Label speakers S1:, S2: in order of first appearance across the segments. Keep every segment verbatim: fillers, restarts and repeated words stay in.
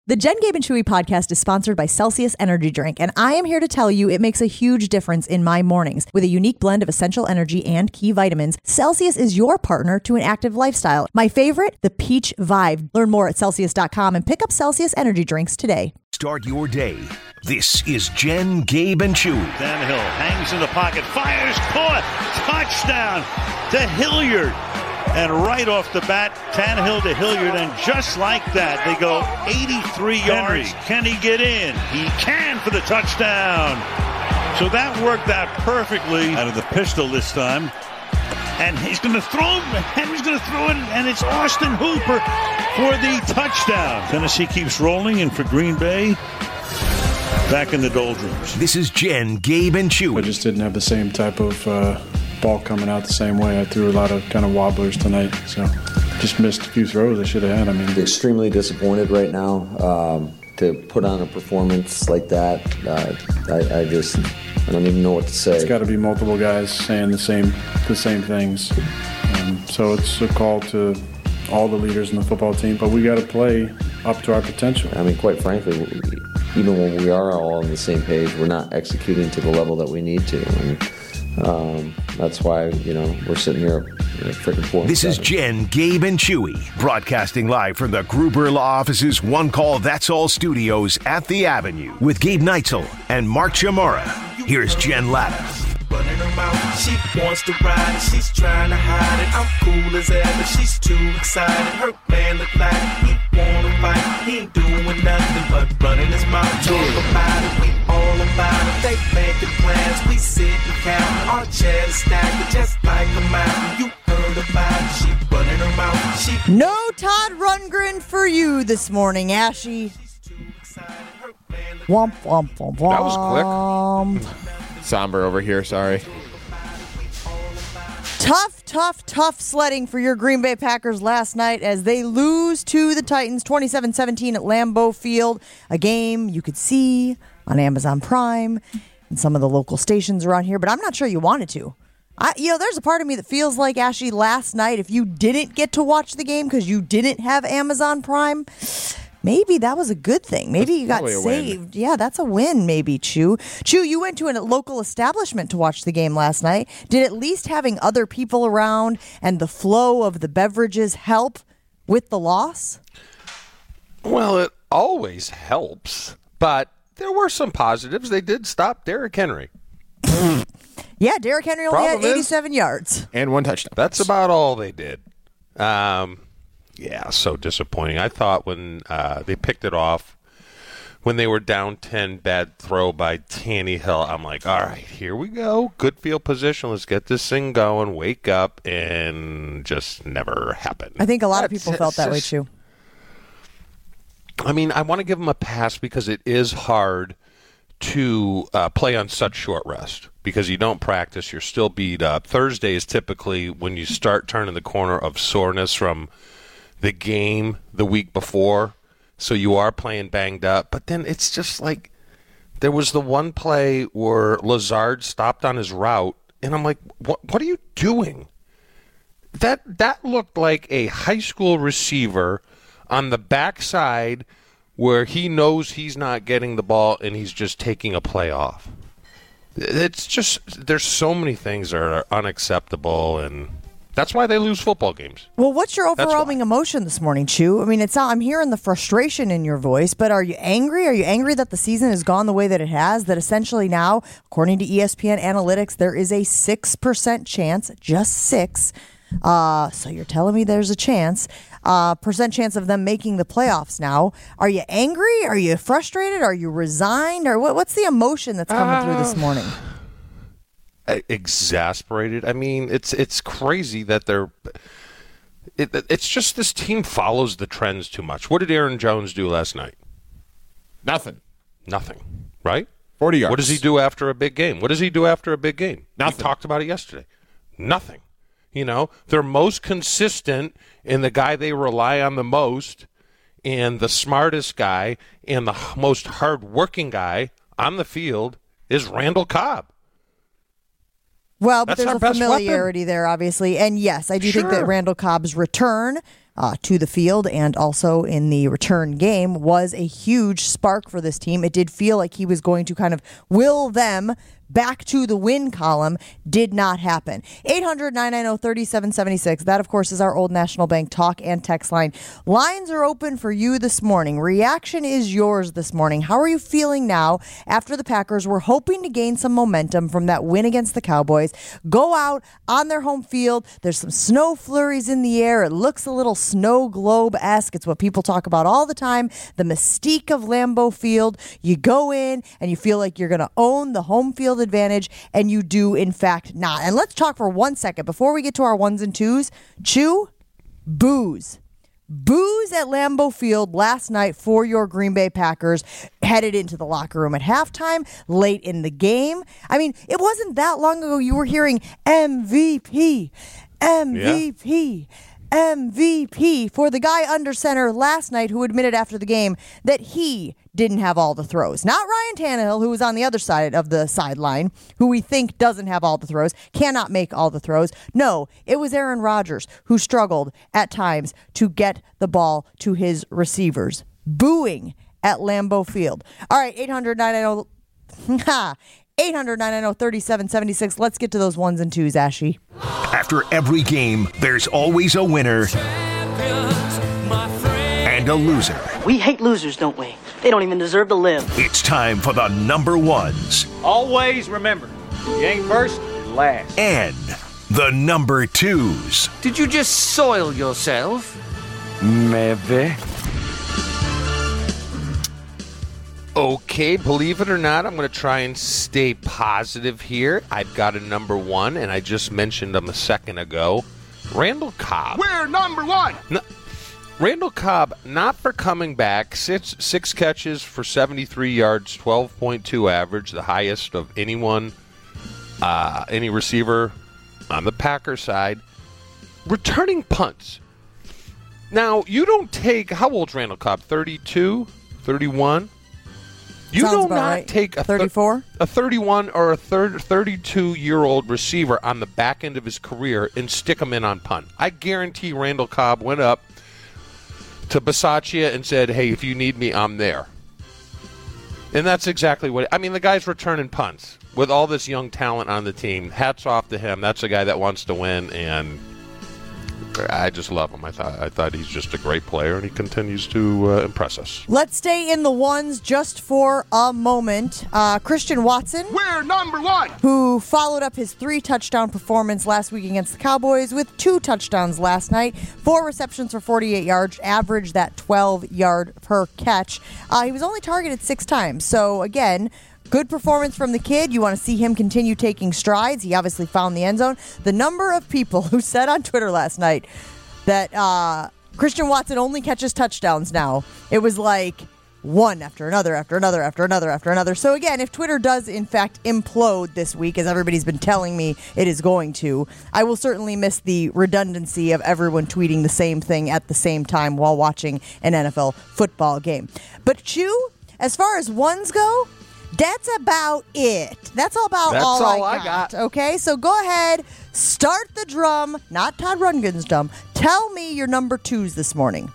S1: The Jen, Gabe, and Chewy podcast is sponsored by Celsius Energy Drink, and I am here to tell you it makes a huge difference in my mornings. With a unique blend of essential energy and key vitamins, Celsius is your partner to an active lifestyle. My favorite, the Peach Vibe. Learn more at Celsius dot com and pick up Celsius Energy Drinks today.
S2: Start your day. This is Jen, Gabe, and Chewy.
S3: Tannehill hangs in the pocket, fires, caught, touchdown to Hilliard. And right off the bat, Tannehill to Hilliard, and just like that, they go eighty-three yards. Can he get in? He can for the touchdown. So that worked out perfectly out of the pistol this time. And he's going to throw, Henry's going to throw it, and it's Austin Hooper for the touchdown. Tennessee keeps rolling, and for Green Bay, back in the doldrums.
S2: This is Jen, Gabe, and Chewy.
S4: I just didn't have the same type of uh, ball coming out the same way. I threw a lot of kind of wobblers tonight, so just missed a few throws I should have had. I mean,
S5: extremely disappointed right now um, to put on a performance like that. Uh, I, I just, I don't even know what to say.
S4: It's got to be multiple guys saying the same, the same things. Um, so it's a call to all the leaders in the football team, but we got to play up to our potential.
S5: I mean, quite frankly, even when we are all on the same page, we're not executing to the level that we need to. And, Um, that's why, you know, we're sitting here at freaking four.
S2: This is Jen, Gabe, and Chewy, broadcasting live from the Gruber Law Office's One Call That's All studios at the Avenue with Gabe Neitzel and Mark Chamara. Here's Jen Latta.
S6: Running her mouth, she wants to ride it, she's trying to hide it. I'm cool as ever, she's too excited. Her man look like he wanna fight, he ain't doing nothing but running his mouth. Talk about it, we all about it. They making plans, we sit and count. Our chairs stacked just like a mountain. You heard about it, she running her mouth. She
S1: No Todd Rundgren for you this morning, Ashy. Womp, womp, womp, womp.
S7: That was quick. Somber over here, sorry.
S1: Tough, tough, tough sledding for your Green Bay Packers last night as they lose to the Titans twenty-seven seventeen at Lambeau Field, a game you could see on Amazon Prime and some of the local stations around here, but I'm not sure you wanted to. I, you know, there's a part of me that feels like, Ashley, last night, if you didn't get to watch the game because you didn't have Amazon Prime, maybe that was a good thing. Maybe you got saved. Yeah, that's a win, maybe, Chew. Chew, you went to a local establishment to watch the game last night. Did at least having other people around and the flow of the beverages help with the loss?
S8: Well, it always helps, but there were some positives. They did stop Derrick Henry.
S1: Yeah, Derrick Henry only
S8: Problem
S1: had eighty-seven
S8: is,
S1: yards.
S7: And one touchdown.
S8: That's about all they did. Um, yeah, so disappointing. I thought when uh, they picked it off, when they were down ten, bad throw by Tannehill, I'm like, all right, here we go. Good field position. Let's get this thing going. Wake up, and just never happened.
S1: I think a lot
S8: That's,
S1: of people felt that
S8: just,
S1: way, too.
S8: I mean, I want to give them a pass because it is hard to uh, play on such short rest because you don't practice. You're still beat up. Thursday is typically when you start turning the corner of soreness from the game the week before. So you are playing banged up. But then it's just like there was the one play where Lazard stopped on his route, and I'm like, what, what are you doing? That that looked like a high school receiver on the backside where he knows he's not getting the ball and he's just taking a play off. It's just, there's so many things that are unacceptable, and that's why they lose football games.
S1: Well, what's your overwhelming emotion this morning, Chew? I mean, it's not, I'm hearing the frustration in your voice, but are you angry? Are you angry that the season has gone the way that it has? That essentially now, according to E S P N Analytics, there is a six percent chance, just six, uh, so you're telling me there's a chance, uh, percent chance of them making the playoffs now. Are you angry? Are you frustrated? Are you resigned? Or what, what's the emotion that's coming uh, through this morning?
S8: Exasperated. I mean, it's it's crazy that they're it, it's just this team follows the trends too much. What did Aaron Jones do last night?
S7: Nothing.
S8: Nothing, right?
S7: forty yards.
S8: What does he do after a big game? What does he do after a big game?
S7: Nothing.
S8: We talked about it yesterday. Nothing. You know, they're most consistent in the guy they rely on the most and the smartest guy and the most hard-working guy on the field is Randall Cobb.
S1: Well, but
S8: That's
S1: there's a familiarity there, obviously. And yes, I do
S8: Sure.
S1: think that Randall Cobb's return uh, to the field and also in the return game was a huge spark for this team. It did feel like he was going to kind of will them back to the win column. Did not happen. eight hundred, nine nine zero, three seven seven six. That, of course, is our Old National Bank talk and text line. Lines are open for you this morning. Reaction is yours this morning. How are you feeling now after the Packers were hoping to gain some momentum from that win against the Cowboys? Go out on their home field. There's some snow flurries in the air. It looks a little snow globe-esque. It's what people talk about all the time. The mystique of Lambeau Field. You go in and you feel like you're going to own the home field advantage, and you do in fact not. And let's talk for one second before we get to our ones and twos. Chew, booze. Booze at Lambeau Field last night for your Green Bay Packers, headed into the locker room at halftime, late in the game. I mean, it wasn't that long ago you were hearing M V P, M V P. Yeah. M V P for the guy under center last night who admitted after the game that he didn't have all the throws. Not Ryan Tannehill, who was on the other side of the sideline, who we think doesn't have all the throws, cannot make all the throws. No, it was Aaron Rodgers who struggled at times to get the ball to his receivers. Booing at Lambeau Field. All right, eight hundred, nine nine zero eight hundred, nine nine zero, three seven seven six. Let's get to those ones and twos, Ashy.
S2: After every game, there's always a winner and a loser.
S9: We hate losers, don't we? They don't even deserve to live.
S2: It's time for the number ones.
S10: Always remember, you ain't first, you're last.
S2: And the number twos.
S11: Did you just soil yourself?
S10: Maybe.
S8: Okay, believe it or not, I'm going to try and stay positive here. I've got a number one, and I just mentioned him a second ago. Randall Cobb.
S12: We're number one!
S8: No, Randall Cobb, not for coming back, six, six catches for seventy-three yards, twelve point two average, the highest of anyone, uh, any receiver on the Packers side. Returning punts. Now, you don't take, how old's Randall Cobb, thirty-two, thirty-one? You
S1: Sounds
S8: do
S1: about
S8: not
S1: right.
S8: take a
S1: thirty-four,
S8: a thirty-one or a thirty-two-year-old receiver on the back end of his career and stick him in on punt. I guarantee Randall Cobb went up to Bisaccia and said, hey, if you need me, I'm there. And that's exactly what – I mean, the guy's returning punts. With all this young talent on the team, hats off to him. That's a guy that wants to win, and – I just love him. I thought I thought he's just a great player, and he continues to uh, impress us.
S1: Let's stay in the ones just for a moment. Uh, Christian Watson.
S12: We're number one!
S1: Who followed up his three-touchdown performance last week against the Cowboys with two touchdowns last night. Four receptions for forty-eight yards, averaged that twelve yard per catch. Uh, he was only targeted six times. So, again, good performance from the kid. You want to see him continue taking strides. He obviously found the end zone. The number of people who said on Twitter last night that uh, Christian Watson only catches touchdowns now, it was like one after another, after another, after another, after another. So again, if Twitter does in fact implode this week, as everybody's been telling me it is going to, I will certainly miss the redundancy of everyone tweeting the same thing at the same time while watching an N F L football game. But Chew, as far as ones go, that's about it. That's all about
S8: That's
S1: all,
S8: all
S1: I,
S8: I
S1: got.
S8: got.
S1: Okay, so go ahead, start the drum, not Todd Rundgren's drum. Tell me your number twos this morning.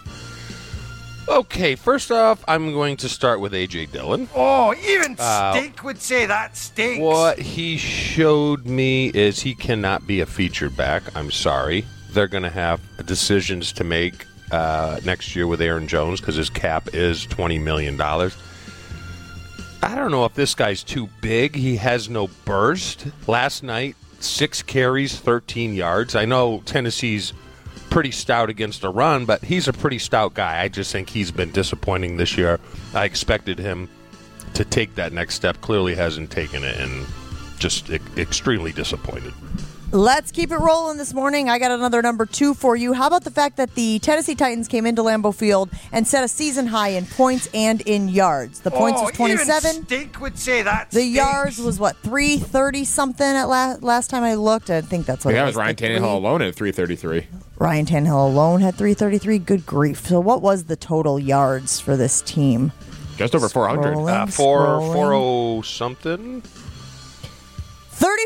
S8: Okay, first off, I'm going to start with A J Dillon.
S12: Oh, even
S8: Uh,
S12: Stink would say that stinks.
S8: What he showed me is he cannot be a featured back. I'm sorry. They're going to have decisions to make uh, next year with Aaron Jones because his cap is twenty million dollars. I don't know if this guy's too big. He has no burst. Last night, six carries, thirteen yards. I know Tennessee's pretty stout against a run, but he's a pretty stout guy. I just think he's been disappointing this year. I expected him to take that next step. Clearly hasn't taken it, and just e- extremely disappointed.
S1: Let's keep it rolling this morning. I got another number two for you. How about the fact that the Tennessee Titans came into Lambeau Field and set a season high in points and in yards? The points
S12: oh,
S1: was twenty-seven.
S12: Even Stink would say that
S1: The
S12: stinks.
S1: yards was, what, three thirty something at la- last time I looked? I think that's what
S7: Yeah,
S1: it
S7: that
S1: was.
S7: was Ryan
S1: like
S7: Tannehill
S1: three.
S7: alone at three thirty-three.
S1: Ryan Tannehill alone had three thirty-three. Good grief. So what was the total yards for this team?
S7: Just over four hundred.
S1: Scrolling,
S8: Uh, four,
S1: scrolling.
S8: four oh something.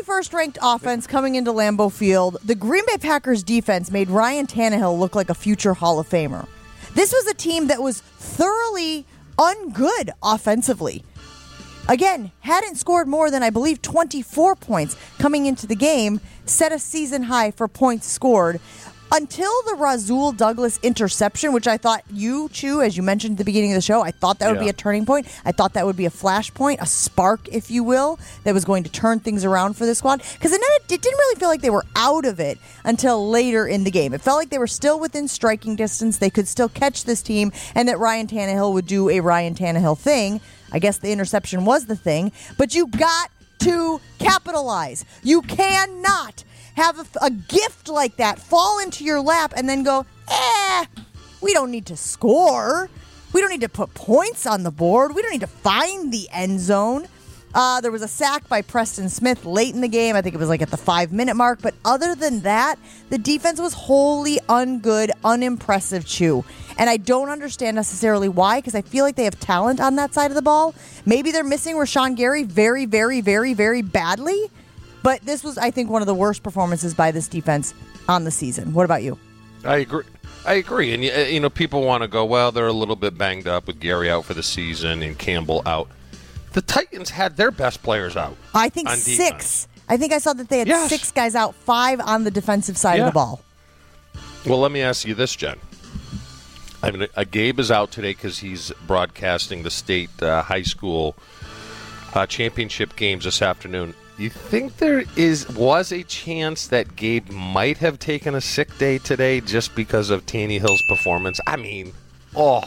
S1: twenty-first ranked offense coming into Lambeau Field, the Green Bay Packers defense made Ryan Tannehill look like a future Hall of Famer. This was a team that was thoroughly ungood offensively. Again, hadn't scored more than, I believe, twenty-four points coming into the game, set a season high for points scored. Until the Rasul Douglas interception, which I thought you, Chew, as you mentioned at the beginning of the show, I thought that would
S8: Yeah.
S1: be a turning point. I thought that would be a flashpoint, a spark, if you will, that was going to turn things around for this squad. Because it, it didn't really feel like they were out of it until later in the game. It felt like they were still within striking distance. They could still catch this team, and that Ryan Tannehill would do a Ryan Tannehill thing. I guess the interception was the thing. But you got to capitalize. You cannot have a, a gift like that fall into your lap and then go, eh, we don't need to score. We don't need to put points on the board. We don't need to find the end zone. Uh, there was a sack by Preston Smith late in the game. I think it was like at the five-minute mark. But other than that, the defense was wholly ungood, unimpressive, Chew. And I don't understand necessarily why, because I feel like they have talent on that side of the ball. Maybe they're missing Rashawn Gary very, very, very, very badly. But this was, I think, one of the worst performances by this defense on the season. What about you?
S8: I agree. I agree. And, you know, people want to go, well, they're a little bit banged up with Gary out for the season and Campbell out. The Titans had their best players out.
S1: I think
S8: on
S1: six.
S8: defense.
S1: I think I saw that they had
S8: Yes.
S1: six guys out, five on the defensive side
S8: Yeah.
S1: of the ball.
S8: Well, let me ask you this, Jen. I mean, uh, Gabe is out today because he's broadcasting the state uh, high school uh, championship games this afternoon. You think there is was a chance that Gabe might have taken a sick day today just because of Tannehill's performance? I mean, oh.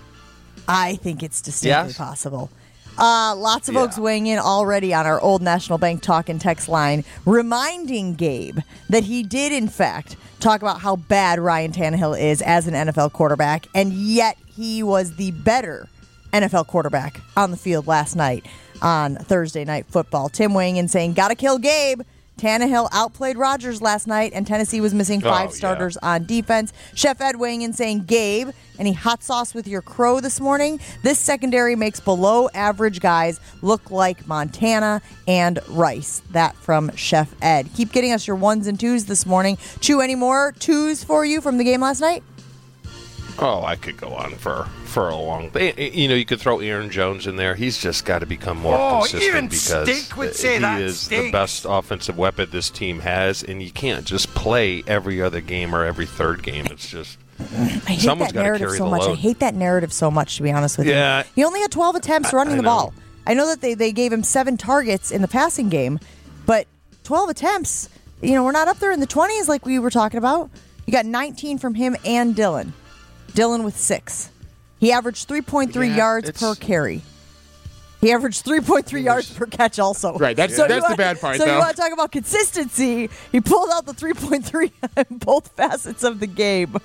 S1: I think it's distinctly
S8: Yes?
S1: possible. Uh, lots of
S8: Yeah.
S1: folks weighing in already on our Old National Bank talk and text line, reminding Gabe that he did, in fact, talk about how bad Ryan Tannehill is as an N F L quarterback, and yet he was the better N F L quarterback on the field last night on Thursday Night Football. Tim weighing in saying, gotta kill Gabe. Tannehill outplayed Rodgers last night, and Tennessee was missing five
S8: Oh, yeah.
S1: starters on defense. Chef Ed weighing in saying, Gabe, any hot sauce with your crow this morning? This secondary makes below average guys look like Montana and Rice. That from Chef Ed. Keep getting us your ones and twos this morning. Chew, any more twos for you from the game last night?
S8: Oh, I could go on for, for a long... You know, you could throw Aaron Jones in there. He's just got to become more
S12: Oh,
S8: consistent
S12: even
S8: because
S12: Stink would say
S8: he
S12: that
S8: is
S12: stinks.
S8: the best offensive weapon this team has, and you can't just play every other game or every third game. It's just...
S1: I hate
S8: Someone's
S1: that
S8: gotta
S1: narrative
S8: carry
S1: so
S8: the
S1: much. I
S8: load.
S1: hate that narrative so much, to be honest with
S8: Yeah.
S1: you. He only had twelve attempts running
S8: I
S1: the
S8: know.
S1: ball. I know that they, they gave him seven targets in the passing game, but twelve attempts, you know, we're not up there in the twenties like we were talking about. You got nineteen from him and Dylan. Dylan with six. He averaged three point three
S7: Yeah,
S1: yards
S7: it's-
S1: per carry. He averaged three point three yards per catch also.
S7: Right, that's-
S1: you
S7: that's the
S1: want-
S7: bad part,
S1: So you
S7: though.
S1: want to talk about consistency. He pulled out the three point three in both facets of the game.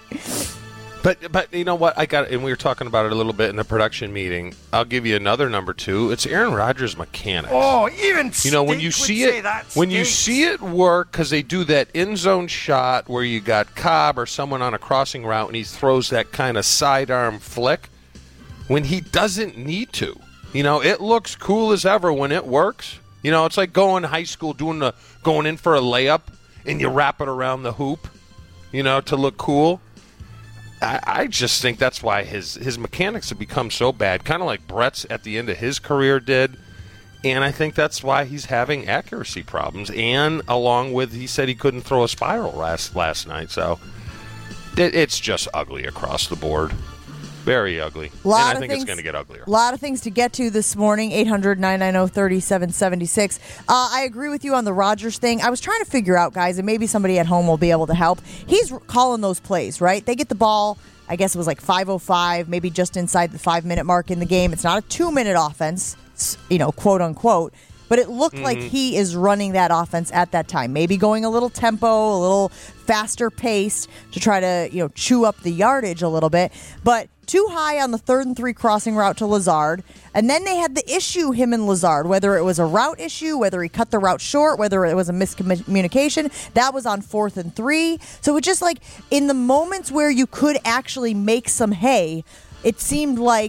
S8: But but you know what? I got, and we were talking about it a little bit in the production meeting. I'll give you another number two. It's Aaron Rodgers' mechanics.
S12: Oh, even
S8: You know, when
S12: Stink
S8: you
S12: would
S8: see
S12: say
S8: it,
S12: that
S8: when you
S12: stinks.
S8: see it work, because they do that end zone shot where you got Cobb or someone on a crossing route, and he throws that kind of sidearm flick. When he doesn't need to, you know, it looks cool as ever when it works. You know, it's like going high school, doing the going in for a layup, and you wrap it around the hoop, you know, to look cool. I, I just think that's why his his mechanics have become so bad, kind of like Brett's at the end of his career did. And I think that's why he's having accuracy problems. And along with, he said he couldn't throw a spiral last last night. So it, it's just ugly across the board. Very ugly.
S1: Lot
S8: and I
S1: of
S8: think
S1: things,
S8: it's going to get uglier.
S1: A lot of things to get to this morning. eight hundred, nine nine zero, three seven seven six. Uh, I agree with you on the Rodgers thing. I was trying to figure out, guys, and maybe somebody at home will be able to help. He's calling those plays, right? They get the ball, I guess it was like five oh five, maybe just inside the five-minute mark in the game. It's not a two-minute offense, you know, quote unquote. But it looked
S8: Mm-hmm.
S1: like he is running that offense at that time. Maybe going a little tempo, a little faster paced to try to, you know, chew up the yardage a little bit. But too high on the third and three crossing route to Lazard. And then they had the issue, him and Lazard, whether it was a route issue, whether he cut the route short, whether it was a miscommunication. That was on fourth and three. So it just like in the moments where you could actually make some hay, it seemed like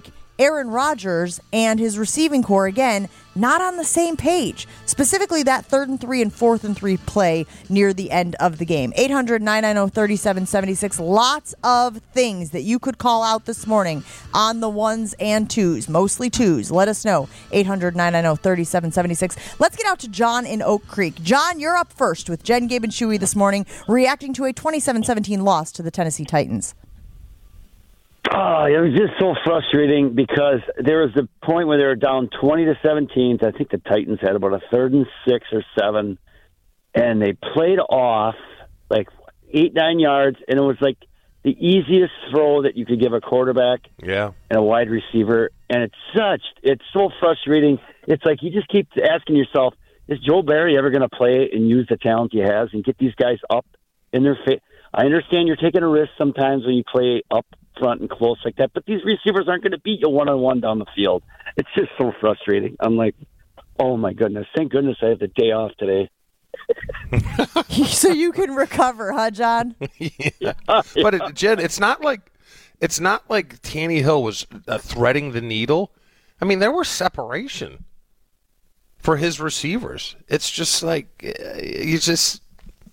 S1: Aaron Rodgers and his receiving core, again, not on the same page. Specifically, that third and three and fourth and three play near the end of the game. eight hundred, nine nine zero, three seven seven six. Lots of things that you could call out this morning on the ones and twos, mostly twos. Let us know. eight hundred, nine nine zero, three seven seven six. Let's get out to John in Oak Creek. John, you're up first with Jen, Gabe, and Chewy this morning, reacting to a twenty-seven seventeen loss to the Tennessee Titans.
S13: Oh, it was just so frustrating because there was the point where they were down twenty to seventeen. I think the Titans had about a third and six or seven, and they played off like eight, nine yards, and it was like the easiest throw that you could give a quarterback
S8: yeah.
S13: and a wide receiver. And it's such, it's so frustrating. It's like you just keep asking yourself, is Joe Barry ever going to play and use the talent he has and get these guys up in their face? I understand you're taking a risk sometimes when you play up front and close like that, but these receivers aren't going to beat you one-on-one down the field. It's just so frustrating. I'm like, oh my goodness, thank goodness I have the day off today.
S1: So you can recover, huh, John?
S8: yeah. But it, Jen, it's not like it's not like Tannehill was uh, threading the needle. I mean, there was separation for his receivers. It's just like uh, you just.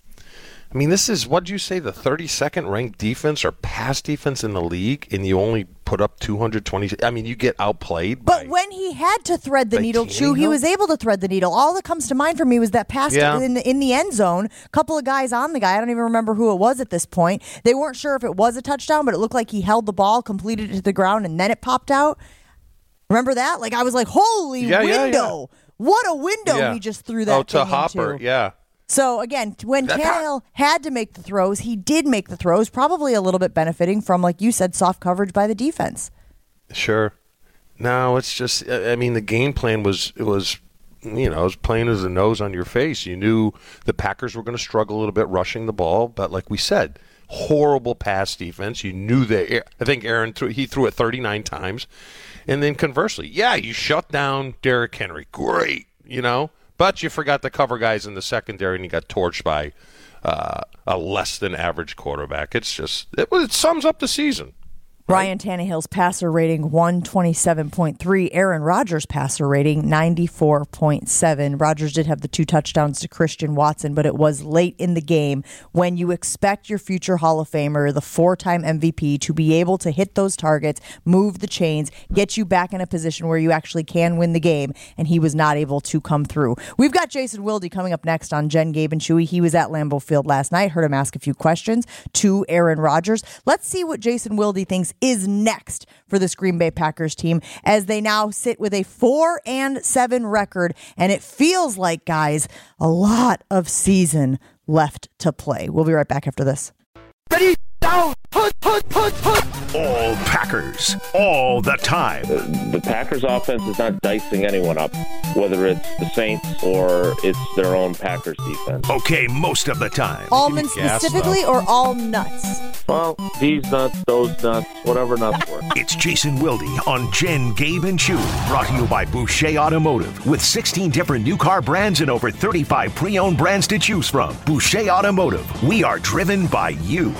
S8: I mean, this is, what'd you say, the thirty-second ranked defense or pass defense in the league, and you only put up two hundred twenty. I mean, you get outplayed.
S1: But
S8: by,
S1: when he had to thread the needle,
S8: Tannehill?
S1: Chew, he was able to thread the needle. All that comes to mind for me was that pass
S8: Yeah.
S1: in, in the end zone. A couple of guys on the guy. I don't even remember who it was at this point. They weren't sure if it was a touchdown, but it looked like he held the ball, completed it to the ground, and then it popped out. Remember that? Like, I was like, holy
S8: Yeah, yeah,
S1: window.
S8: yeah.
S1: What a window
S8: Yeah.
S1: he just threw that
S8: Oh, to
S1: thing
S8: Hopper,
S1: into.
S8: yeah.
S1: So, again, when
S8: That-
S1: Tannehill had to make the throws, he did make the throws, probably a little bit benefiting from, like you said, soft coverage by the defense.
S8: Sure. No, it's just, I mean, the game plan was, it was, you know, as plain as the nose on your face. You knew the Packers were going to struggle a little bit rushing the ball, but like we said, horrible pass defense. You knew that, I think Aaron, threw, he threw it thirty-nine times. And then conversely, yeah, you shut down Derrick Henry. Great, you know. But you forgot to cover guys in the secondary, and you got torched by uh, a less than average quarterback. It's just it, it sums up the season.
S1: Ryan Tannehill's passer rating one twenty-seven point three. Aaron Rodgers' passer rating ninety-four point seven. Rodgers did have the two touchdowns to Christian Watson, but it was late in the game when you expect your future Hall of Famer, the four-time M V P, to be able to hit those targets, move the chains, get you back in a position where you actually can win the game, and he was not able to come through. We've got Jason Wilde coming up next on Jen, Gabe, and Chewy. He was at Lambeau Field last night. Heard him ask a few questions to Aaron Rodgers. Let's see what Jason Wilde thinks is next for this Green Bay Packers team as they now sit with a four and seven record, and it feels like, guys, a lot of season left to play. We'll be right back after this.
S12: Ready, down, put, put, put, put.
S2: All Packers, all the time.
S14: The, the Packers offense is not dicing anyone up, whether it's the Saints or it's their own Packers defense.
S2: Okay, most of the time.
S1: Almonds specifically or all nuts?
S14: Well, these nuts, those nuts, whatever nuts work.
S2: It's Jason Wilde on Jen, Gabe, and Chewy. Brought to you by Boucher Automotive. With sixteen different new car brands and over thirty-five pre-owned brands to choose from. Boucher Automotive. We are driven by you.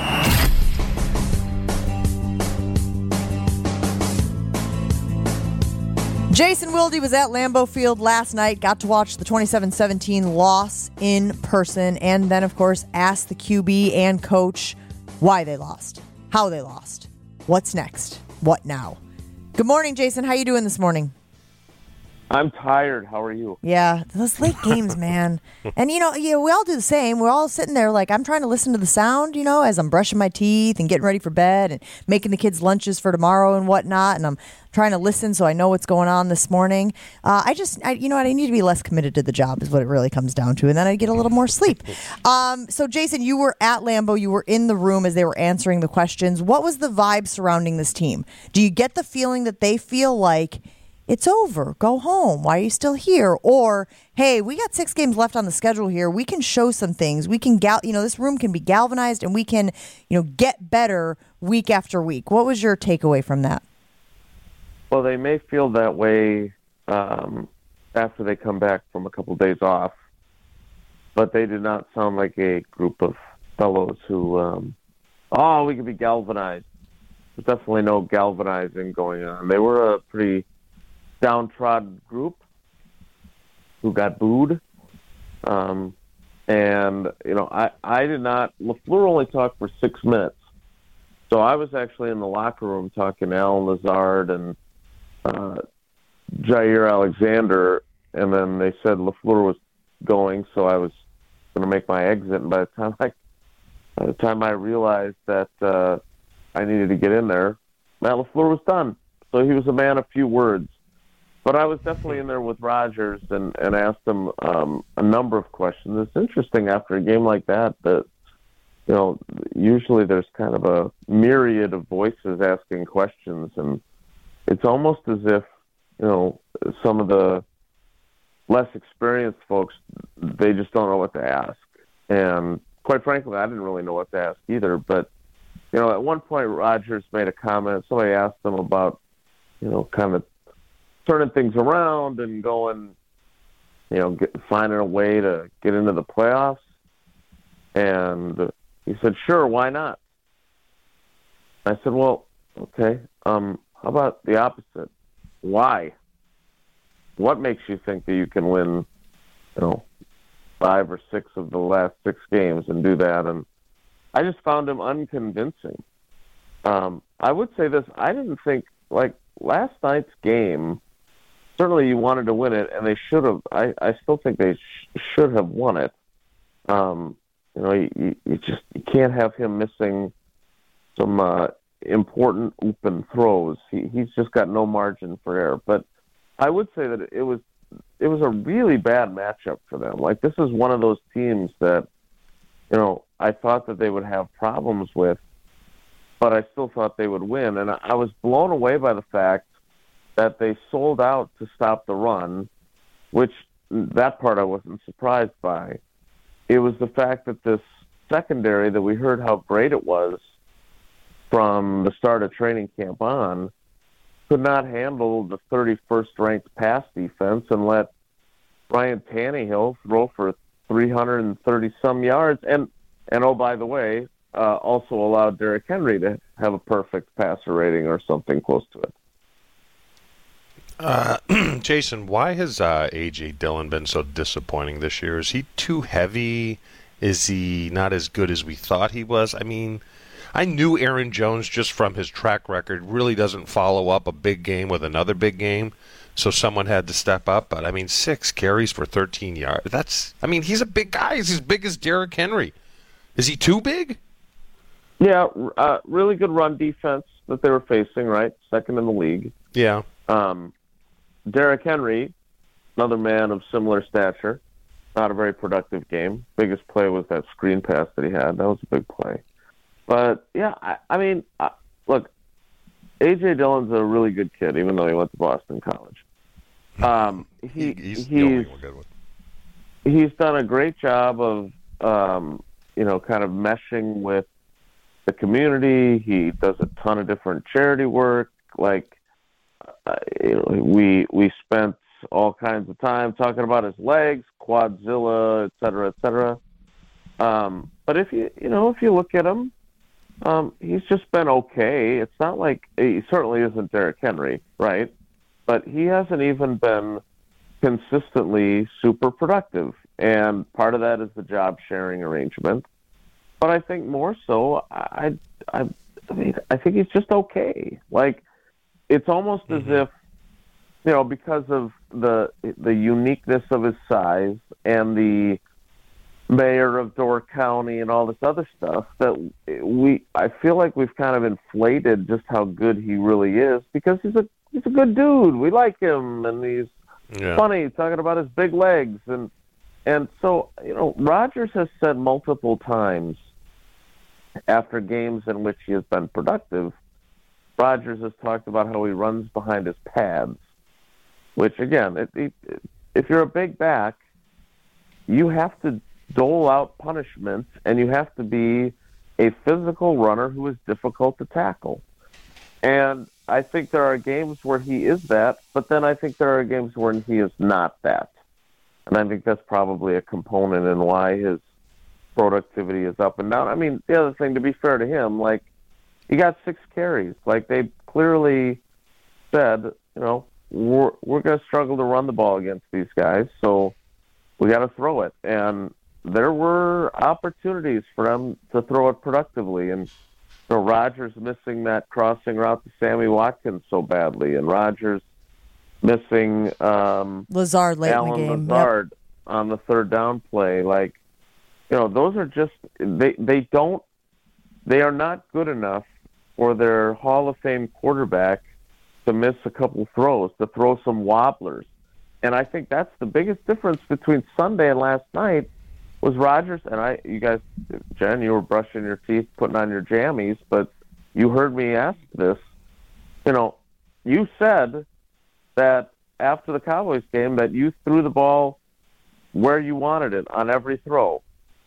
S1: Jason Wilde was at Lambeau Field last night, got to watch the twenty-seven seventeen loss in person, and then, of course, asked the Q B and coach why they lost, how they lost, what's next, what now. Good morning, Jason. How you doing this morning?
S14: I'm tired. How are you?
S1: Yeah, those late games, man. And, you know, yeah, we all do the same. We're all sitting there like, I'm trying to listen to the sound, you know, as I'm brushing my teeth and getting ready for bed and making the kids lunches for tomorrow and whatnot. And I'm trying to listen so I know what's going on this morning. Uh, I just, I, you know what, I need to be less committed to the job is what it really comes down to. And then I get a little more sleep. Um, so, Jason, you were at Lambeau. You were in the room as they were answering the questions. What was the vibe surrounding this team? Do you get the feeling that they feel like it's over, go home, why are you still here? Or, hey, we got six games left on the schedule here. We can show some things. We can, gal- you know, this room can be galvanized and we can, you know, get better week after week. What was your takeaway from that?
S14: Well, they may feel that way um, after they come back from a couple of days off, but they did not sound like a group of fellows who, um, oh, we could be galvanized. was definitely no galvanizing going on. They were a pretty downtrodden group who got booed. Um, and, you know, I, I did not, LaFleur only talked for six minutes. So I was actually in the locker room talking to Alan Lazard and uh, Jair Alexander, and then they said LaFleur was going, so I was going to make my exit. And by the time I, by the time I realized that uh, I needed to get in there, Matt LaFleur was done. So he was a man of few words. But I was definitely in there with Rodgers and, and asked him um, a number of questions. It's interesting after a game like that that, you know, usually there's kind of a myriad of voices asking questions, and it's almost as if, you know, some of the less experienced folks, they just don't know what to ask. And quite frankly, I didn't really know what to ask either. But, you know, at one point, Rodgers made a comment. Somebody asked him about, you know, kind of turning things around and going, you know, get, finding a way to get into the playoffs. And he said, sure, why not? I said, well, okay, um, how about the opposite? Why? What makes you think that you can win, you know, five or six of the last six games and do that? And I just found him unconvincing. Um, I would say this, I didn't think, like, last night's game, certainly you wanted to win it, and they should have. I, I still think they sh- should have won it. Um, you know, you, you just you can't have him missing some uh, important open throws. He, he's just got no margin for error. But I would say that it was it was a really bad matchup for them. Like, this is one of those teams that, you know, I thought that they would have problems with, but I still thought they would win. And I, I was blown away by the fact that they sold out to stop the run, which that part I wasn't surprised by. It was the fact that this secondary that we heard how great it was from the start of training camp on could not handle the thirty-first ranked pass defense and let Ryan Tannehill throw for three hundred thirty some yards. And, and oh, by the way, uh, also allowed Derrick Henry to have a perfect passer rating or something close to it.
S8: Uh, Jason, why has uh, A J. Dillon been so disappointing this year? Is he too heavy? Is he not as good as we thought he was? I mean, I knew Aaron Jones, just from his track record, really doesn't follow up a big game with another big game, so someone had to step up. But, I mean, six carries for thirteen yards. That's, I mean, he's a big guy. He's as big as Derrick Henry. Is he too big?
S14: Yeah, uh, really good run defense that they were facing, right? Second in the league.
S8: Yeah.
S14: Um, Derrick Henry, another man of similar stature, not a very productive game. Biggest play was that screen pass that he had. That was a big play. But, yeah, I, I mean, uh, look, A J. Dillon's a really good kid, even though he went to Boston College. Um, he,
S8: he's,
S14: he's,
S8: good one.
S14: he's done a great job of, um, you know, kind of meshing with the community. He does a ton of different charity work. Like, uh, you know, we we spent all kinds of time talking about his legs, Quadzilla, et cetera, et cetera. Um, but if you you know if you look at him, um, he's just been okay. It's not like he certainly isn't Derrick Henry, right? But he hasn't even been consistently super productive, and part of that is the job sharing arrangement. But I think more so, I I, I mean I think he's just okay. Like, it's almost mm-hmm. as if, you know, because of the the uniqueness of his size and the mayor of Door County and all this other stuff, that we I feel like we've kind of inflated just how good he really is, because he's a he's a good dude. We like him, and he's yeah. funny talking about his big legs, and and so, you know, Rodgers has said multiple times after games in which he has been productive, Rodgers has talked about how he runs behind his pads, which, again, it, it, if you're a big back, you have to dole out punishments, and you have to be a physical runner who is difficult to tackle. And I think there are games where he is that, but then I think there are games where he is not that. And I think that's probably a component in why his productivity is up and down. I mean, the other thing, to be fair to him, like, he got six carries. Like, they clearly said, you know, we're we're going to struggle to run the ball against these guys, so we got to throw it. And there were opportunities for them to throw it productively. And so Rodgers missing that crossing route to Sammy Watkins so badly, and Rodgers missing um,
S1: Lazard late
S14: Alan
S1: in the game.
S14: Lazard
S1: Yep.
S14: on the third down play. Like, you know, those are just they they don't they are not good enough for their Hall of Fame quarterback to miss a couple throws, to throw some wobblers. And I think that's the biggest difference between Sunday and last night was Rodgers. And I, you guys, Jen, you were brushing your teeth, putting on your jammies, but you heard me ask this. You know, you said that after the Cowboys game that you threw the ball where you wanted it on every throw.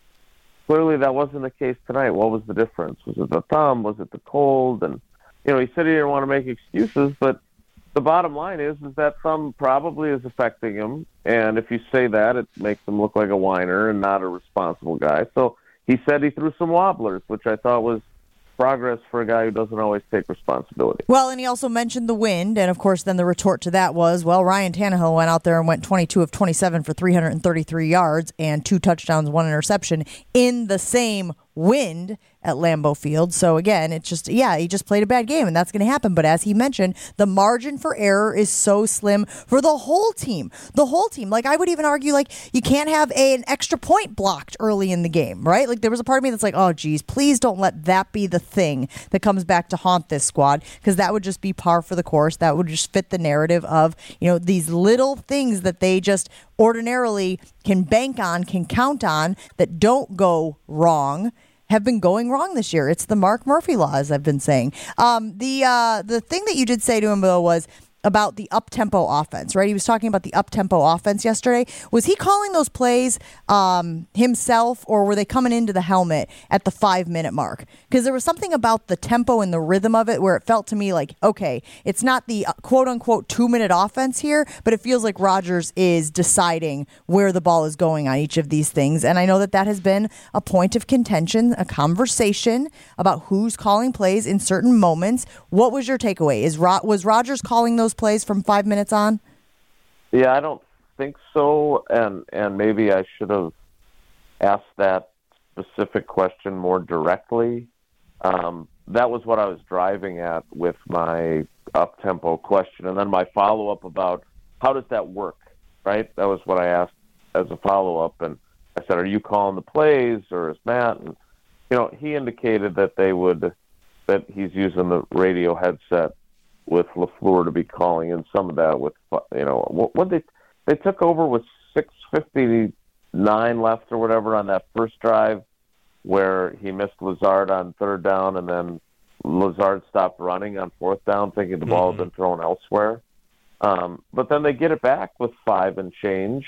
S14: Clearly that wasn't the case tonight. What was the difference? Was it the thumb? Was it the cold? And, you know, he said he didn't want to make excuses, but the bottom line is is that thumb probably is affecting him. And if you say that, it makes him look like a whiner and not a responsible guy. So he said he threw some wobblers, which I thought was progress for a guy who doesn't always take responsibility.
S1: Well, and he also mentioned the wind, and of course then the retort to that was, well, Ryan Tannehill went out there and went twenty-two of twenty-seven for three hundred thirty-three yards and two touchdowns, one interception in the same wind at Lambeau Field. So again, it's just, yeah, he just played a bad game, and that's going to happen. But as he mentioned, the margin for error is so slim for the whole team. The whole team. Like, I would even argue, like, you can't have a, an extra point blocked early in the game, right? Like, there was a part of me that's like, oh, geez, please don't let that be the thing that comes back to haunt this squad, because that would just be par for the course. That would just fit the narrative of, you know, these little things that they just ordinarily can bank on, can count on, that don't go wrong, have been going wrong this year. It's the Mark Murphy law, as I've been saying. Um, the uh, the thing that you did say to him, though, was about the up-tempo offense, right? He was talking about the up-tempo offense yesterday. Was he calling those plays um, himself, or were they coming into the helmet at the five-minute mark? Because there was something about the tempo and the rhythm of it where it felt to me like, okay, it's not the quote-unquote two-minute offense here, but it feels like Rodgers is deciding where the ball is going on each of these things. And I know that that has been a point of contention, a conversation about who's calling plays in certain moments. What was your takeaway? Is Ro- was Rodgers calling those plays from five minutes on?
S14: Yeah, I don't think so, and and maybe I should have asked that specific question more directly. Um, that was what I was driving at with my up-tempo question, and then my follow-up about how does that work, right? That was what I asked as a follow-up, and I said, are you calling the plays, or is Matt? And, you know, he indicated that they would, that he's using the radio headset with LaFleur to be calling, and some of that with, you know, what, what they they took over with six fifty-nine left or whatever on that first drive where he missed Lazard on third down, and then Lazard stopped running on fourth down thinking the ball had been thrown elsewhere. Um, but then they get it back with five and change,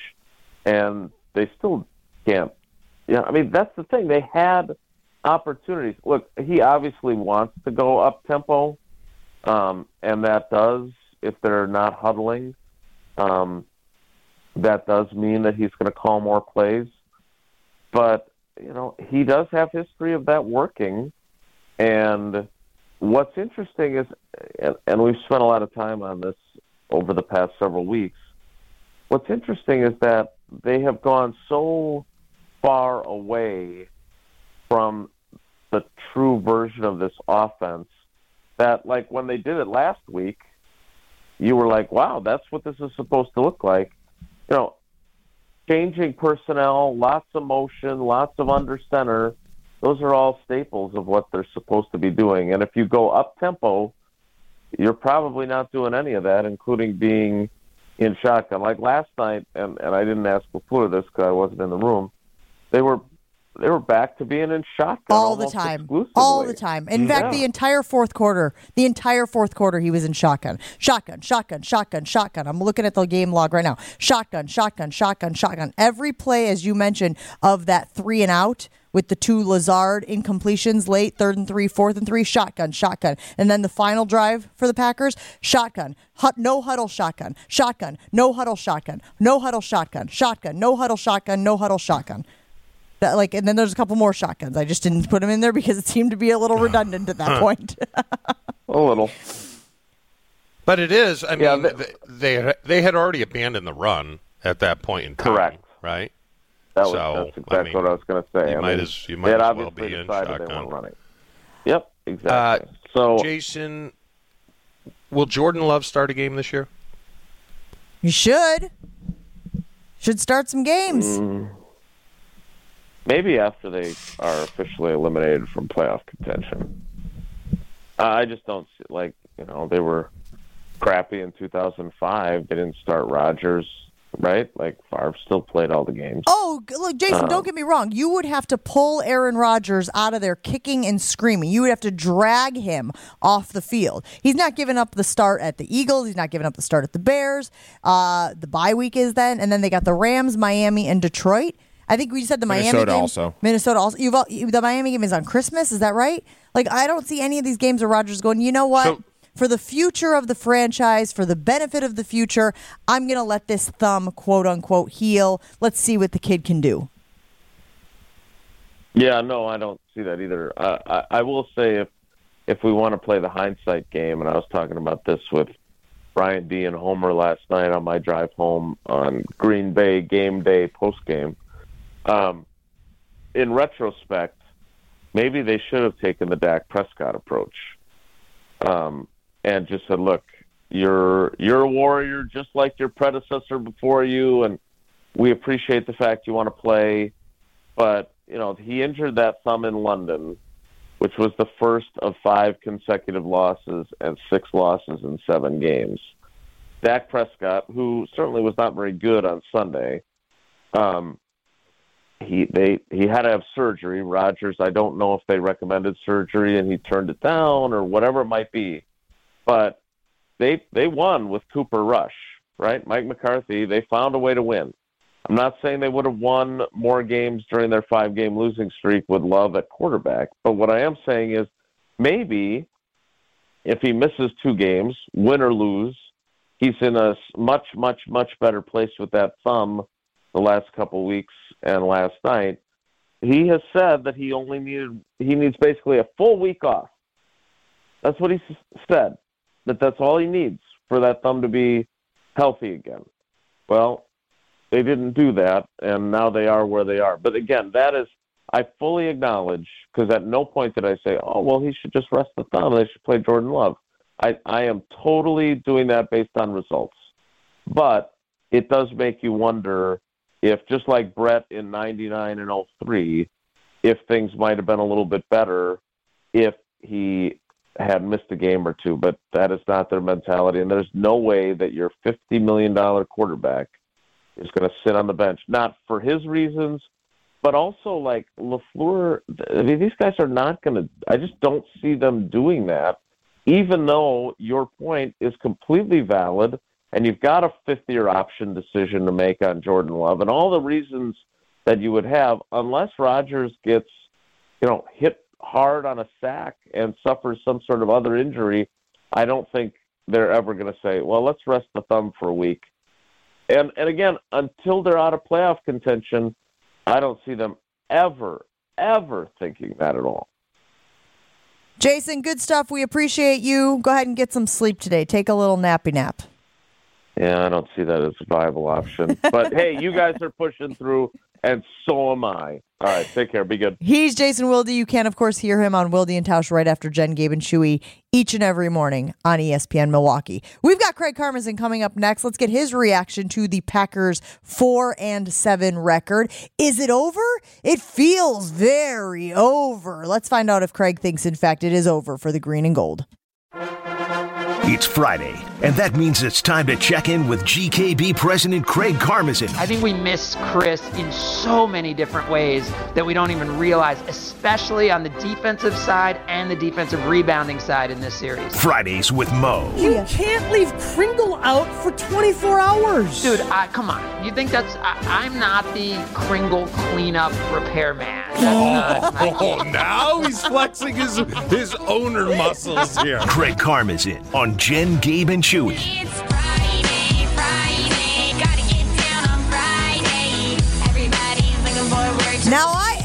S14: and they still can't. Yeah, I mean, that's the thing. They had opportunities. Look, he obviously wants to go up-tempo, Um, and that does, if they're not huddling, um, that does mean that he's going to call more plays. But, you know, he does have history of that working. And what's interesting is, and, and we've spent a lot of time on this over the past several weeks, what's interesting is that they have gone so far away from the true version of this offense that, like, when they did it last week, you were like, wow, that's what this is supposed to look like. You know, changing personnel, lots of motion, lots of under center, those are all staples of what they're supposed to be doing. And if you go up-tempo, you're probably not doing any of that, including being in shotgun. Like last night, and, and I didn't ask LaFleur this because I wasn't in the room, they were They were back to being in shotgun
S1: all the time, all the time. In fact,
S14: yeah.
S1: the entire fourth quarter, the entire fourth quarter, he was in shotgun, shotgun, shotgun, shotgun, shotgun. I'm looking at the game log right now. Shotgun, shotgun, shotgun, shotgun. Every play, as you mentioned, of that three and out with the two Lazard incompletions late, third and three, fourth and three, shotgun, shotgun. And then the final drive for the Packers, shotgun, hut, no huddle shotgun, shotgun, no huddle shotgun, no huddle shotgun, shotgun, no huddle shotgun, no huddle shotgun. That, like, and then there's a couple more shotguns. I just didn't put them in there because it seemed to be a little redundant at that point.
S14: A little.
S8: But it is. I
S14: Yeah,
S8: mean, they, they they had already abandoned the run at that point in time.
S14: Correct.
S8: Right?
S14: That was
S8: So,
S14: that's exactly
S8: I mean,
S14: what I was going to say.
S8: you
S14: I
S8: might
S14: mean,
S8: as- you
S14: they
S8: might
S14: had
S8: as well
S14: obviously
S8: be in
S14: decided they
S8: shotgun.
S14: weren't running. Yep,
S8: Uh,
S14: exactly. so
S8: Jason, will Jordan Love start a game this year?
S1: You should. Should start some games.
S14: Mm, maybe after they are officially eliminated from playoff contention. Uh, I just don't see, like, you know, they were crappy in two thousand five. They didn't start Rodgers, right? Like, Favre still played all the games.
S1: Oh, g- look, Jason,
S14: Um,
S1: don't get me wrong. You would have to pull Aaron Rodgers out of there kicking and screaming. You would have to drag him off the field. He's not giving up the start at the Eagles. He's not giving up the start at the Bears. Uh, the bye week is then, and then they got the Rams, Miami, and Detroit. I think we said the Miami
S7: Minnesota
S1: game.
S7: also.
S1: Minnesota also. You've all, you, the Miami game is on Christmas. Is that right? Like, I don't see any of these games where Rodgers going, you know what?
S8: So-
S1: For the future of the franchise, for the benefit of the future, I'm going to let this thumb, quote unquote, heal. Let's see what the kid can do.
S14: Yeah, no, I don't see that either. Uh, I, I will say if if we want to play the hindsight game, and I was talking about this with Brian D. and Homer last night on my drive home on Green Bay game day postgame. Um, in retrospect, maybe they should have taken the Dak Prescott approach. Um, and just said, look, you're you're a warrior just like your predecessor before you, and we appreciate the fact you want to play. But, you know, he injured that thumb in London, which was the first of five consecutive losses and six losses in seven games. Dak Prescott, who certainly was not very good on Sunday, um, he they he had to have surgery. Rodgers, I don't know if they recommended surgery and he turned it down or whatever it might be. But they they won with Cooper Rush, right? Mike McCarthy, they found a way to win. I'm not saying they would have won more games during their five-game losing streak with Love at quarterback, but what I am saying is maybe if he misses two games, win or lose, he's in a much, much, much better place with that thumb the last couple of weeks and last night. He has said that he only needed, he needs basically a full week off. That's what he s- said, that that's all he needs for that thumb to be healthy again. Well, they didn't do that, and now they are where they are. But again, that is, I fully acknowledge, because at no point did I say, oh, well, he should just rest the thumb. They should play Jordan Love. I, I am totally doing that based on results. But it does make you wonder if, just like Brett in ninety-nine and oh three, if things might have been a little bit better if he had missed a game or two. But that is not their mentality, and there's no way that your fifty million dollars quarterback is going to sit on the bench, not for his reasons, but also like LaFleur. I mean, these guys are not going to, I just don't see them doing that, even though your point is completely valid and you've got a fifth year option decision to make on Jordan Love and all the reasons that you would have, unless Rodgers gets, you know, hit hard on a sack and suffers some sort of other injury. I don't think they're ever going to say, well, let's rest the thumb for a week. And and again, until they're out of playoff contention, I don't see them ever, ever thinking that at all.
S1: Jason, good stuff. We appreciate you. Go ahead and get some sleep today. Take a little nappy nap.
S14: Yeah, I don't see that as a viable option. But, hey, you guys are pushing through, and so am I. All right, take care. Be good.
S1: He's Jason Wilde. You can, of course, hear him on Wilde and Tausch right after Jen, Gabe, and Chewy each and every morning on E S P N Milwaukee. We've got Craig Karmazin coming up next. Let's get his reaction to the Packers' four and seven record. Is it over? It feels very over. Let's find out if Craig thinks, in fact, it is over for the green and gold.
S2: It's Friday, and that means it's time to check in with G K B President Craig Karmazin.
S15: I think we miss Chris in so many different ways that we don't even realize, especially on the defensive side and the defensive rebounding side in this series.
S2: Fridays with Mo.
S16: You can't leave Kringle out for twenty-four hours.
S15: Dude, I, come on. You think that's... I, I'm not the Kringle cleanup repairman.
S7: Oh, oh, now he's flexing his, his owner muscles here.
S2: Craig Karmazin on Jen, Gabe, and Chewy.
S17: It's Friday, Friday, gotta get down on Friday. Everybody's looking forward to
S1: Now, I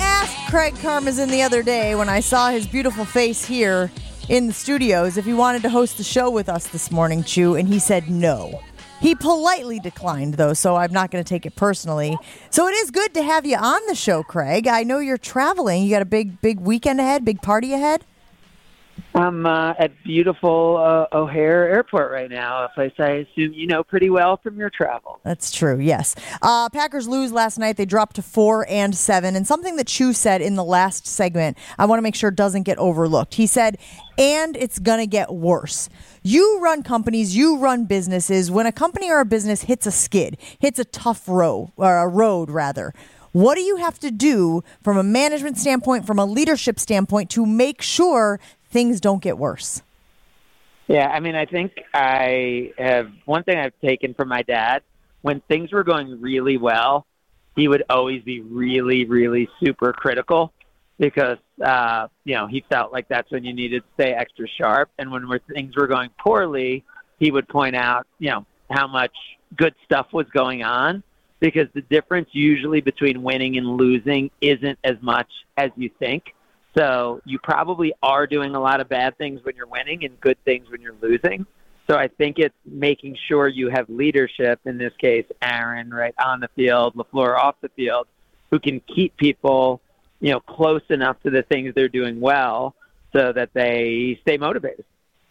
S1: Craig Karmazin the other day when I saw his beautiful face here in the studios if he wanted to host the show with us this morning, Chew, and he said no. He politely declined, though, so I'm not going to take it personally. So it is good to have you on the show, Craig. I know you're traveling. You got a big, big weekend ahead, big party ahead?
S15: I'm uh, at beautiful uh, O'Hare Airport right now, a place I assume you know pretty well from your travel.
S1: That's true, yes. Uh, Packers lose last night. They dropped to four and seven. And something that Chew said in the last segment, I want to make sure doesn't get overlooked. He said, and it's going to get worse. You run companies, you run businesses. When a company or a business hits a skid, hits a tough row, or a road rather, what do you have to do from a management standpoint, from a leadership standpoint, to make sure things don't get worse?
S15: Yeah, I mean, I think I have one thing I've taken from my dad. When things were going really well, he would always be really, really super critical because, uh, you know, he felt like that's when you needed to stay extra sharp. And when were, things were going poorly, he would point out, you know, how much good stuff was going on, because the difference usually between winning and losing isn't as much as you think. So you probably are doing a lot of bad things when you're winning and good things when you're losing. So I think it's making sure you have leadership, in this case, Aaron, right, on the field, LaFleur off the field, who can keep people, you know, close enough to the things they're doing well so that they stay motivated.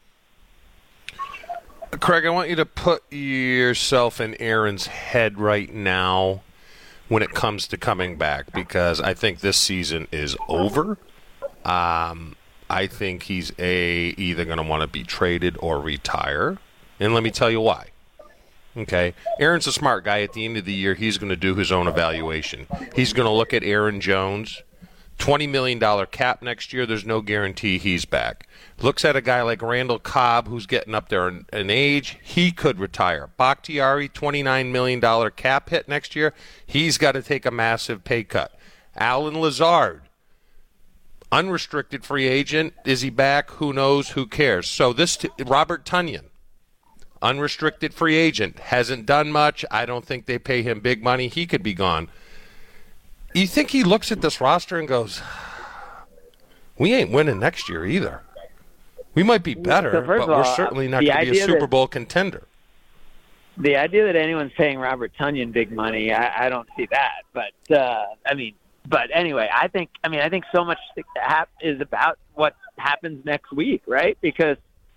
S8: Craig, I want you to put yourself in Aaron's head right now when it comes to coming back, because I think this season is over. Um, I think he's a either going to want to be traded or retire, and let me tell you why. Okay, Aaron's a smart guy. At the end of the year, he's going to do his own evaluation. He's going to look at Aaron Jones, twenty million dollars cap next year. There's no guarantee he's back. Looks at a guy like Randall Cobb, who's getting up there in, in age. He could retire. Bakhtiari, twenty-nine million dollars cap hit next year. He's got to take a massive pay cut. Alan Lazard, unrestricted free agent. Is he back? Who knows? Who cares? So this t- Robert Tonyan, unrestricted free agent, hasn't done much. I don't think they pay him big money. He could be gone. You think he looks at this roster and goes, we ain't winning next year either. We might be better,
S15: so
S8: but
S15: all,
S8: we're certainly not going to be a Super
S15: that,
S8: Bowl contender.
S15: The idea that anyone's paying Robert Tonyan big money, I, I don't see that. But, uh, I mean, But anyway, I think I mean I think so much is about what happens next week, right? Because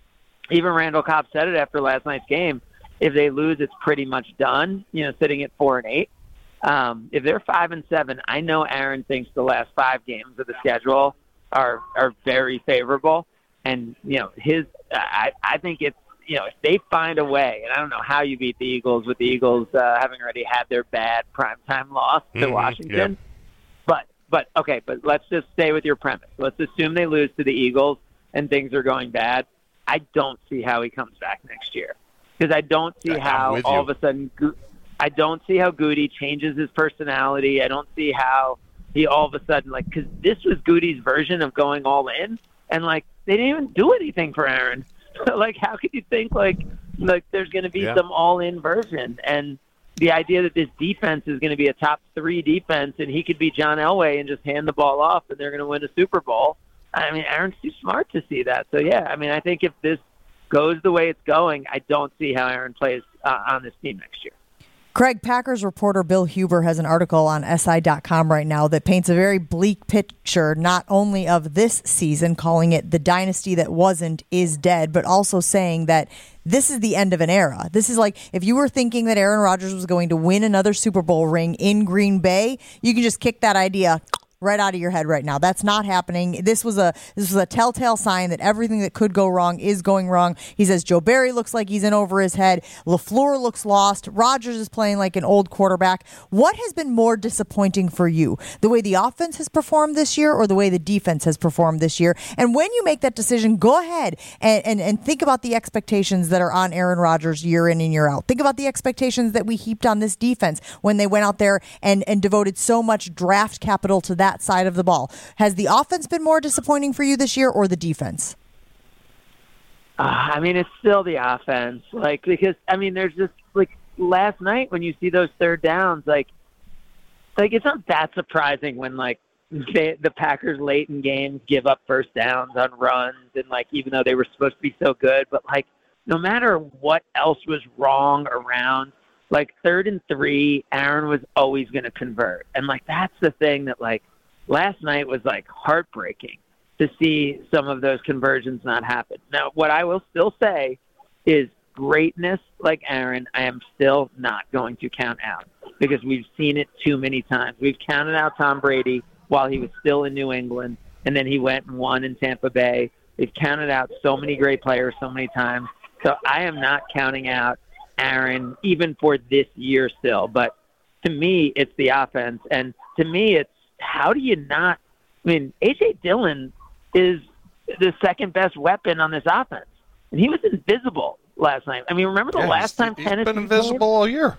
S15: even Randall Cobb said it after last night's game. If they lose, it's pretty much done. You know, sitting at four and eight. Um, if they're five and seven, I know Aaron thinks the last five games of the schedule are are very favorable. And you know, his I I think it's you know if they find a way, and I don't know how you beat the Eagles with the Eagles uh, having already had their bad primetime loss to
S8: mm-hmm,
S15: Washington.
S8: Yeah.
S15: But, but okay, but let's just stay with your premise. Let's assume they lose to the Eagles and things are going bad. I don't see how he comes back next year, because I don't see
S8: I'm
S15: how all
S8: you.
S15: of a sudden I don't see how Goody changes his personality. I don't see how he all of a sudden, like, because this was Goody's version of going all in, and like they didn't even do anything for Aaron. Like, how could you think like like there's going to be
S8: yeah.
S15: some all in version? And the idea that this defense is going to be a top three defense and he could be John Elway and just hand the ball off and they're going to win a Super Bowl. I mean, Aaron's too smart to see that. So, yeah, I mean, I think if this goes the way it's going, I don't see how Aaron plays uh, on this team next year.
S1: Craig, Packers reporter Bill Huber has an article on S I dot com right now that paints a very bleak picture, not only of this season, calling it the dynasty that wasn't is dead, but also saying that this is the end of an era. This is like, if you were thinking that Aaron Rodgers was going to win another Super Bowl ring in Green Bay, you can just kick that idea right out of your head right now. That's not happening. This was a this was a telltale sign that everything that could go wrong is going wrong. He says Joe Barry looks like he's in over his head. LaFleur looks lost. Rodgers is playing like an old quarterback. What has been more disappointing for you? The way the offense has performed this year or the way the defense has performed this year? And when you make that decision, go ahead and, and, and think about the expectations that are on Aaron Rodgers year in and year out. Think about the expectations that we heaped on this defense when they went out there and, and devoted so much draft capital to that side of the ball. Has the offense been more disappointing for you this year or the defense?
S15: Uh, I mean, it's still the offense. Like, because, I mean, there's just, like, last night when you see those third downs, like, like it's not that surprising when, like, they, the Packers late in games give up first downs on runs, and like even though they were supposed to be so good, but like no matter what else was wrong around, like third and three, Aaron was always going to convert, and like that's the thing that like last night was like heartbreaking to see some of those conversions not happen. Now, what I will still say is greatness like Aaron, I am still not going to count out because we've seen it too many times. We've counted out Tom Brady while he was still in New England, and then he went and won in Tampa Bay. We've counted out so many great players so many times. So I am not counting out Aaron even for this year still. But to me, it's the offense. And to me, it's how do you not – I mean, A J. Dillon is the second best weapon on this offense. And he was invisible last night. I mean, remember the
S8: yeah,
S15: last time
S8: he's
S15: Tennessee
S8: been invisible
S15: came?
S8: all year.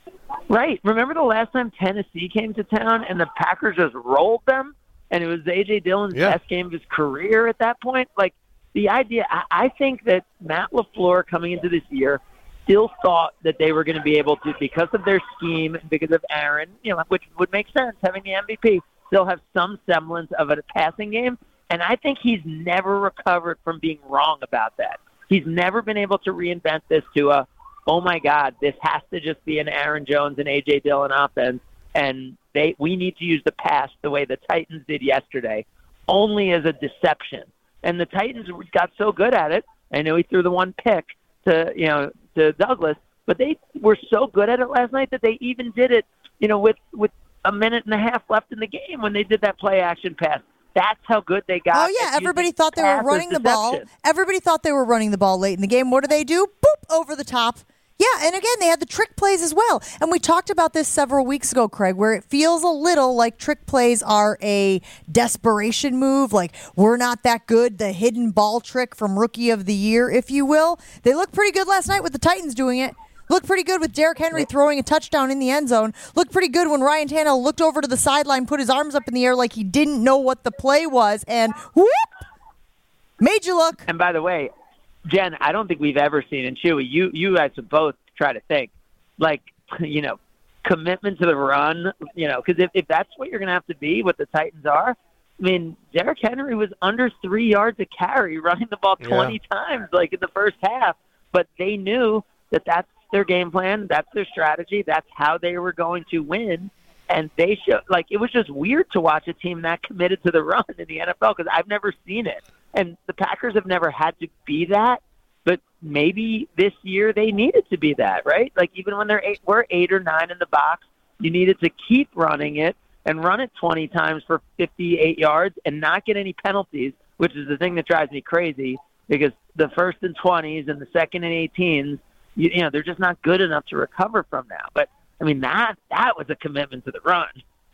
S15: Right. Remember the last time Tennessee came to town and the Packers just rolled them? And it was A J. Dillon's
S8: yeah.
S15: best game of his career at that point? Like, the idea – I think that Matt LaFleur coming into this year still thought that they were going to be able to, because of their scheme, because of Aaron, you know, which would make sense, having the M V P, still have some semblance of a passing game. And I think he's never recovered from being wrong about that. He's never been able to reinvent this to a, oh, my God, this has to just be an Aaron Jones and A J. Dillon offense, and they we need to use the pass the way the Titans did yesterday, only as a deception. And the Titans got so good at it. I know he threw the one pick to, you know, to Douglas, but they were so good at it last night that they even did it, you know, with, with a minute and a half left in the game when they did that play action pass. That's how good they got.
S1: Oh, yeah. Everybody thought they were running the ball. Everybody thought they were running the ball late in the game. What do they do? Boop, over the top. Yeah, and again, they had the trick plays as well. And we talked about this several weeks ago, Craig, where it feels a little like trick plays are a desperation move, like we're not that good, the hidden ball trick from Rookie of the Year, if you will. They looked pretty good last night with the Titans doing it. Looked pretty good with Derrick Henry throwing a touchdown in the end zone. Looked pretty good when Ryan Tannehill looked over to the sideline, put his arms up in the air like he didn't know what the play was, and whoop, made you look.
S15: And by the way, Jen, I don't think we've ever seen, and Chewy, you, you guys would both try to think, like, you know, commitment to the run, you know, because if, if that's what you're going to have to be, what the Titans are, I mean, Derrick Henry was under three yards a carry running the ball twenty yeah. times, like, in the first half, but they knew that that's their game plan, that's their strategy, that's how they were going to win, and they showed, like, it was just weird to watch a team that committed to the run in the N F L because I've never seen it. And the Packers have never had to be that, but maybe this year they needed to be that, right? Like even when they're eight, we're eight or nine in the box, you needed to keep running it and run it twenty times for fifty-eight yards and not get any penalties, which is the thing that drives me crazy because the first and twenties and the second and eighteens, you, you know, they're just not good enough to recover from now. But I mean, that that was a commitment to the run.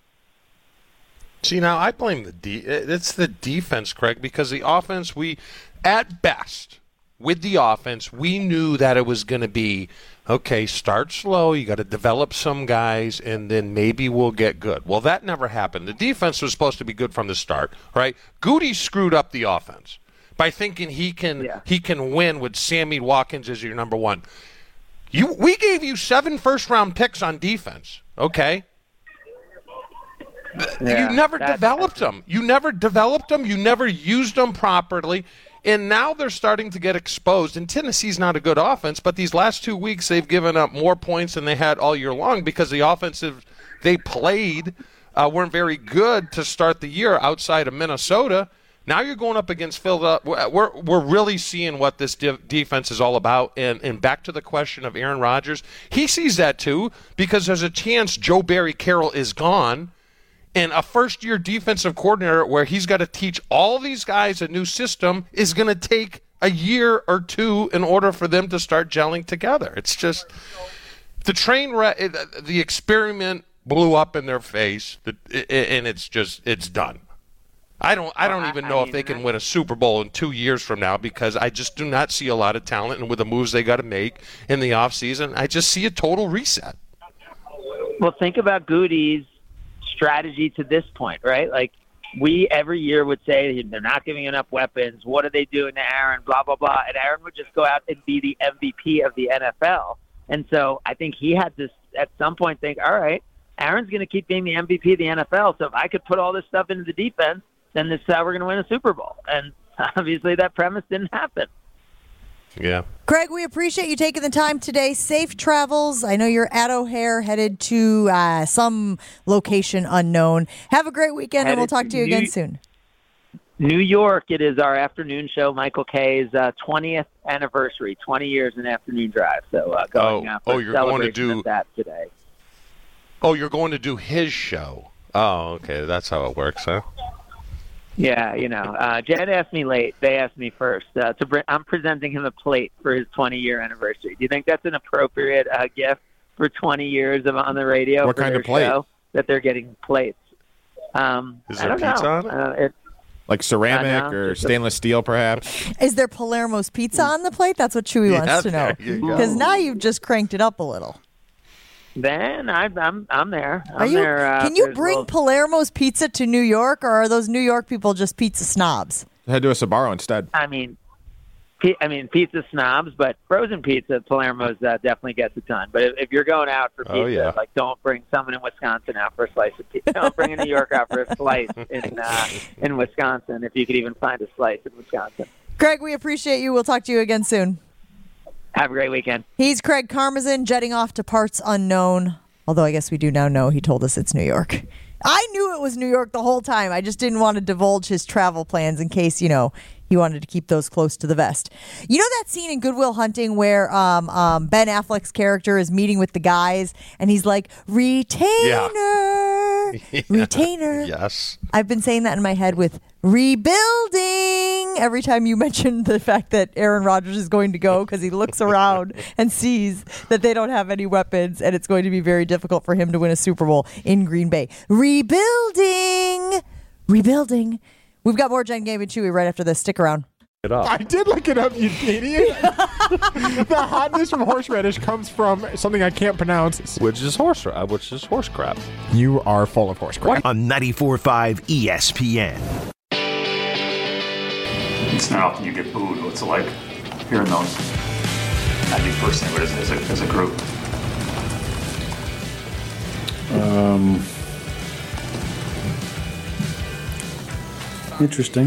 S8: See, now I blame the de- it's the defense, Craig, because the offense, we, at best, with the offense, we knew that it was going to be, okay, start slow, you got to develop some guys, and then maybe we'll get good. Well, that never happened. The defense was supposed to be good from the start, right? Goody screwed up the offense by thinking he can yeah. he can win with Sammy Watkins as your number one. You, we gave you seven first-round picks on defense, okay? Yeah, you never developed them. You never developed them. You never used them properly. And now they're starting to get exposed. And Tennessee's not a good offense, but these last two weeks they've given up more points than they had all year long because the offensive they played uh, weren't very good to start the year outside of Minnesota. Now you're going up against Philadelphia. We're, we're really seeing what this de- defense is all about. And, and back to the question of Aaron Rodgers, he sees that too because there's a chance Joe Barry Carroll is gone. And a first-year defensive coordinator where he's got to teach all these guys a new system is going to take a year or two in order for them to start gelling together. It's just the train wreck, the experiment blew up in their face, and it's just it's done. I don't I don't even know if they can win a Super Bowl in two years from now because I just do not see a lot of talent, and with the moves they got to make in the offseason, I just see a total reset.
S15: Well, think about Goody's strategy to this point, right? Like we every year would say they're not giving enough weapons. What are they doing to Aaron? Blah, blah, blah. And Aaron would just go out and be the M V P of the N F L. And so I think he had to at some point think, all right, Aaron's going to keep being the M V P of the N F L. So if I could put all this stuff into the defense, then this is how we're going to win a Super Bowl. And obviously that premise didn't happen.
S8: Yeah.
S1: Greg, we appreciate you taking the time today. Safe travels. I know you're at O'Hare, headed to uh, some location unknown. Have a great weekend,
S15: Headed
S1: and we'll talk to you
S15: New-
S1: again soon.
S15: New York, it is our afternoon show, Michael K's uh, twentieth anniversary, twenty years in afternoon drive. So uh, going
S8: Oh,
S15: out for
S8: oh,
S15: a
S8: you're going to
S15: celebration
S8: do-
S15: of that today.
S8: Oh, you're going to do his show. Oh, okay. That's how it works, huh?
S15: Yeah, you know, uh, Jen asked me late. They asked me first. Uh, to bring, I'm presenting him a plate for his twenty-year anniversary. Do you think that's an appropriate uh, gift for twenty years of on the radio?
S18: What
S15: for
S18: kind
S15: their
S18: of plate?
S15: Show, that they're getting plates. Um,
S18: Is
S15: I
S18: there
S15: don't
S18: pizza
S15: know.
S18: on it?
S15: Uh, it,
S18: Like ceramic
S15: I know.
S18: or
S15: Just a-
S18: stainless steel, perhaps?
S1: Is there Palermo's pizza on the plate? That's what Chewy
S18: Yeah,
S1: wants to know.
S18: there you go.
S1: Because now you've just cranked it up a little.
S15: Then I, I'm I'm there. I'm
S1: Are you?
S15: there. Uh,
S1: can you
S15: there's
S1: bring
S15: little-
S1: Palermo's pizza to New York, or are those New York people just pizza snobs?
S18: Head to a Sbarro instead.
S15: I mean, pi- I mean pizza snobs, but frozen pizza at Palermo's uh, definitely gets a ton. But if, if you're going out for pizza,
S8: Oh, yeah.
S15: like don't bring someone in Wisconsin out for a slice of pizza. Don't bring a New York out for a slice in uh, in Wisconsin if you could even find a slice in Wisconsin.
S1: Greg, we appreciate you. We'll talk to you again soon.
S15: Have a great weekend.
S1: He's Craig Karmazin, jetting off to parts unknown. Although I guess we do now know he told us it's New York. I knew it was New York the whole time. I just didn't want to divulge his travel plans in case, you know, he wanted to keep those close to the vest. You know that scene in Good Will Hunting where um, um, Ben Affleck's character is meeting with the guys and he's like, retainer,
S8: Yeah.
S1: retainer.
S8: Yes.
S1: I've been saying that in my head with rebuilding every time you mention the fact that Aaron Rodgers is going to go because he looks around and sees that they don't have any weapons and it's going to be very difficult for him to win a Super Bowl in Green Bay. Rebuilding. Rebuilding. We've got more Jen, Gabe, and Chewy right after this. Stick around.
S8: It up.
S19: I did look it up, you idiot. The hotness from horseradish comes from something I can't pronounce.
S8: Which is horse, uh, which is horse crap.
S19: You are full of horse crap.
S2: On ninety-four point five E S P N.
S20: It's not often you get booed. What's it like hearing those? Not you personally, but as, as, a, as a group.
S4: Um, interesting.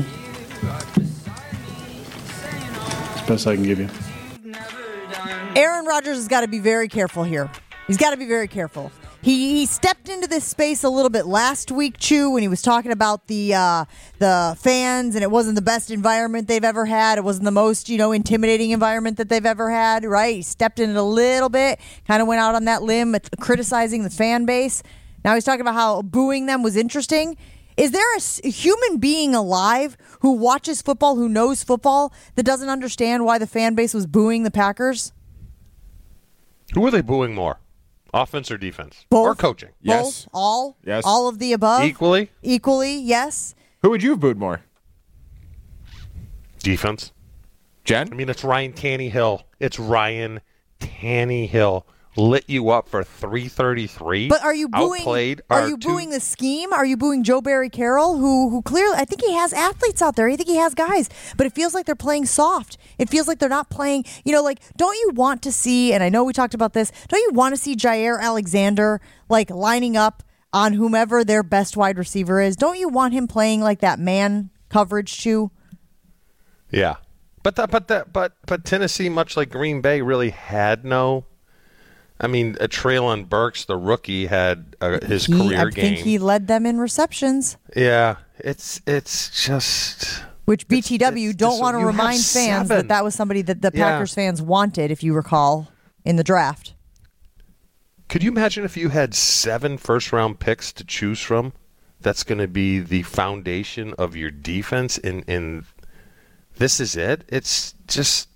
S4: It's the best I can give you.
S1: Aaron Rodgers has got to be very careful here. He's got to be very careful. He, he stepped into this space a little bit last week, Chew, when he was talking about the uh, the fans, and it wasn't the best environment they've ever had. It wasn't the most, you know, intimidating environment that they've ever had, right? He stepped in it a little bit, kind of went out on that limb, criticizing the fan base. Now he's talking about how booing them was interesting. Is there a, s- a human being alive who watches football, who knows football, that doesn't understand why the fan base was booing the Packers?
S8: Who are they booing more? Offense or defense?
S1: Both.
S8: Or coaching?
S1: Both? All?
S18: Yes.
S1: All of the above?
S8: Equally?
S1: Equally, yes.
S18: Who would you have booed more?
S8: Defense.
S18: Jen?
S8: I mean, it's Ryan Tannehill. It's Ryan Tannehill. Lit you up for three thirty-three.
S1: But are you booing?
S8: Outplayed
S1: Are
S8: our
S1: you
S8: two-
S1: booing the scheme? Are you booing Joe Barry Carroll, who who clearly I think he has athletes out there. I think he has guys, but it feels like they're playing soft. It feels like they're not playing. You know, like don't you want to see? And I know we talked about this. Don't you want to see Jair Alexander like lining up on whomever their best wide receiver is? Don't you want him playing like that man coverage too?
S8: Yeah, but that, but that, but but Tennessee, much like Green Bay, really had no. I mean, uh, Treylon Burks, the rookie, had uh, his
S1: He,
S8: career
S1: I
S8: game.
S1: think he led them in receptions.
S8: Yeah, it's it's just
S1: Which B T W don't
S8: just-
S1: want to
S8: you have
S1: remind fans
S8: seven.
S1: that that was somebody that the
S8: Yeah.
S1: Packers fans wanted, if you recall, in the draft.
S8: Could you imagine if you had seven first-round picks to choose from? That's going to be the foundation of your defense. In in this is it. It's just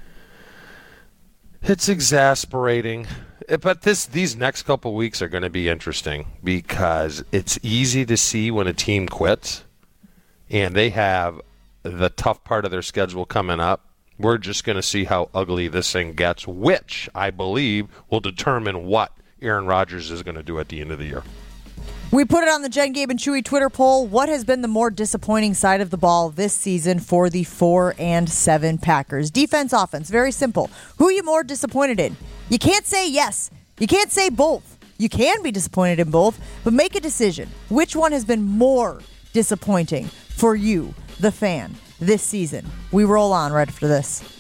S8: it's exasperating. But this these next couple weeks are going to be interesting because it's easy to see when a team quits, and they have the tough part of their schedule coming up. We're just going to see how ugly this thing gets, which I believe will determine what Aaron Rodgers is going to do at the end of the year.
S1: We put it on the Jen, Gabe, and Chewy Twitter poll. What has been the more disappointing side of the ball this season for the four and seven Packers? Defense, offense, very simple. Who are you more disappointed in? You can't say yes. You can't say both. You can be disappointed in both, but make a decision. Which one has been more disappointing for you, the fan, this season? We roll on right after this.